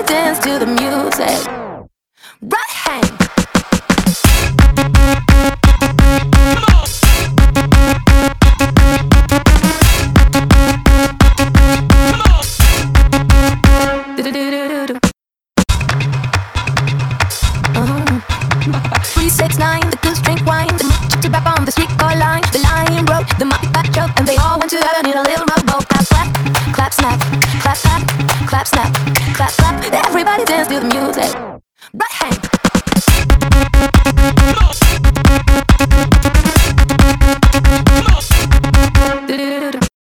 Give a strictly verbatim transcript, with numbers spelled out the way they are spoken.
dance to the music. Right hand. Three, six, nine, the goose drink wine. The chicks are back on the streetcar line. The lion broke, the monkey got choked, and they all went to heaven in a little rowboat. Clap, clap, clap, snap, clap, clap, clap, snap, clap, clap. Everybody dance to the music. Right hand.